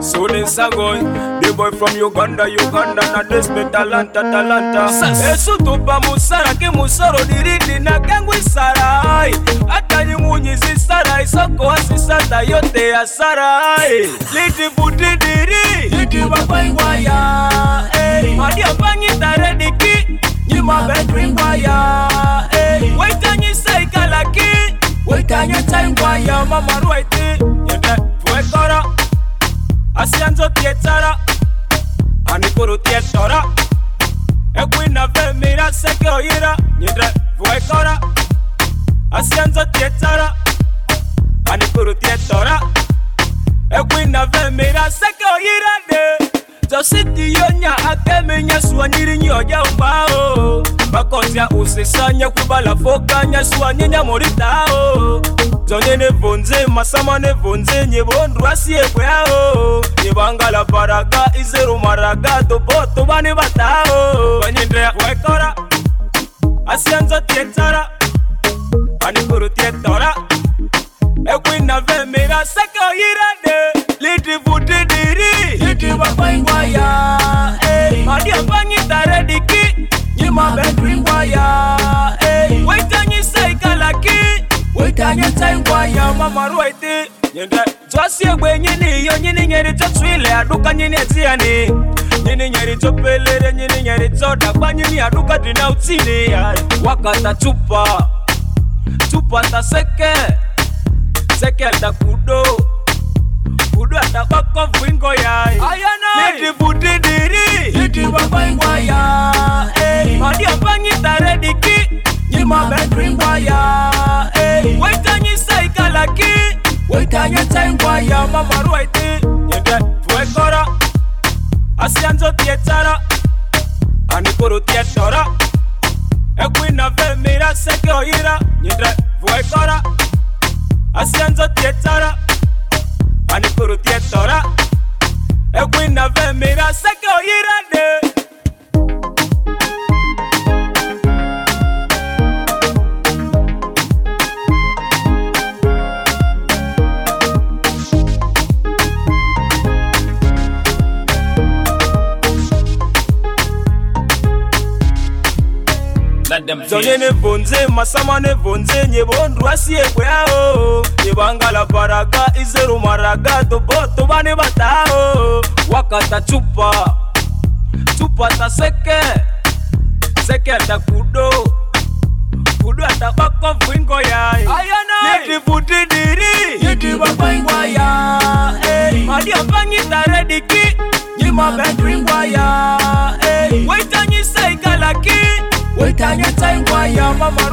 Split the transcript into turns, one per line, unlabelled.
So this a going, the boy from Uganda, na despe talanta. Esu tupa musara ke musoro diridi na kangwi sarai. Hata ni munyizi sarai, soko asisata yote ya sarai. Liti buti diri, liti wakwaiwaya. Madi apangi tarediki, nyima bedwingwaya. Waitanyi saikalaki, waitanyi taingwaya. Mama ruwaiti, yende fuekora. Asianzo tietara, anikuru tietora. Ekwina ve mira seke oira, nyendre vuekora. Asianzo tietara, anikuru tietora. Ekwina ve mira seke oira de. Jositi yonya akeme nyasua nyiri nyoja umbao. Bakonzia usisanya kubala foka nyasua nyenya moritao. Zonye vonze masama ne vonze nyebondu asiye kwao. Nyebangala baraga izero maraga doboto bane batao. Banyindrea wekora asianzo tietara, anikuru tietora. Ekwina ve mira seka yirade. Liti vuti diri, liti wakwaiwaya. Madi apangi tarediki, nyima bedwingwaya. Waitanyi saikalaki, waitanyi taingwaya. Mama ruwaiti, nyende Josi egwe nyini yo nyini nyeri chotwile aduka nyini etiani. Nyini nyeri chopelere nyini nyeri choda kwa nyini aduka dina utini. Wakata chupa, chupa ta seke, seke ta kudo. Kudu ata bako vingo ya. Ayana liti buti diri, liti wakwaiwaya. Madi apangi tarediki, nyima bedwingwaya. Waitanyi saikalaki, waitanyi taingwaya. Mama ruwaiti, nyende fuekora. Asianzo tietara, anikuru tietora. Ekwina ve mira seke oira, nyendre fuekora. Asianzo tietara, anikuru tietora. Ekwina ve mira seke oira de. Zonye ne vonze masama ne vonze nyebondu asiye kwao. Nyebangala baraga izero maraga doboto bane batao. Wakata chupa, chupa ta seke, seke ta kudo. Kudo ata bako vingo ya. Ayana liti buti diri, liti wakwaiwaya. Madi apangi tarediki, nyima bedwingwaya. Waitanyi saikalaki, waitanyi taingwaya. Mama